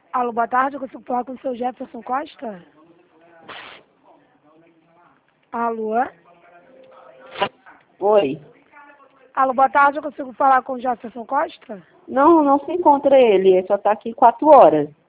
Alô, boa tarde, eu consigo falar com o seu Jefferson Costa? Alô? Oi. Alô, boa tarde, eu consigo falar com o Jefferson Costa? Não se encontra ele só está aqui 4 horas.